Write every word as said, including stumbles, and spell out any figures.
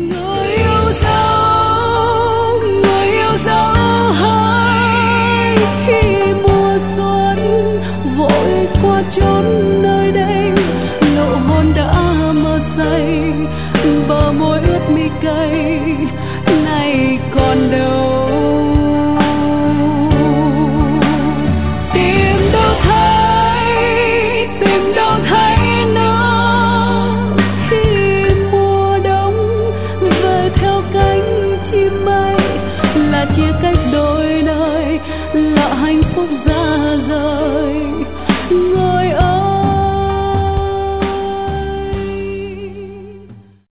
Người yêu dấu, người yêu dấu hai khi mùa xuân vội qua chốn nơi đây, nụ hôn đã mơ say, bờ môi ướt mi cay, nay còn đâu. Tìm đâu thấy, tìm đâu thấy nữa khi mùa đông về theo cánh chim bay, là chia cách đôi nơi, là hạnh phúc ra rời. Người ơi